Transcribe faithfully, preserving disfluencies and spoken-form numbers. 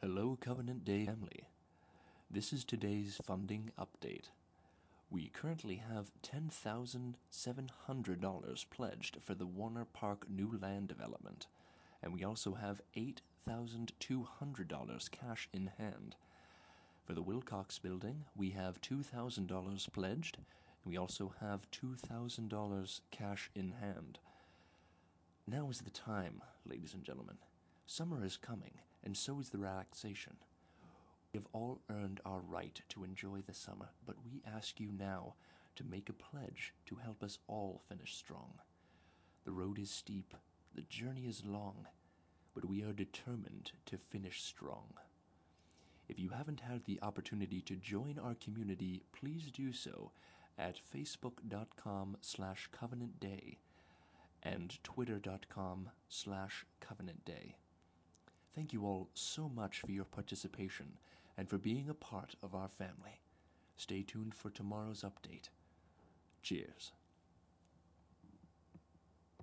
Hello, Covenant Day family. This is today's funding update. We currently have ten thousand seven hundred dollars pledged for the Warner Park new land development, and we also have eight thousand two hundred dollars cash in hand. For the Wilcox building, we have two thousand dollars pledged, and we also have two thousand dollars cash in hand. Now is the time, ladies and gentlemen. Summer is coming, and so is the relaxation. We have all earned our right to enjoy the summer, but we ask you now to make a pledge to help us all finish strong. The road is steep, the journey is long, but we are determined to finish strong. If you haven't had the opportunity to join our community, please do so at facebook.com slash covenant day and twitter.com slash covenant day. Thank you all so much for your participation and for being a part of our family. Stay tuned for tomorrow's update. Cheers.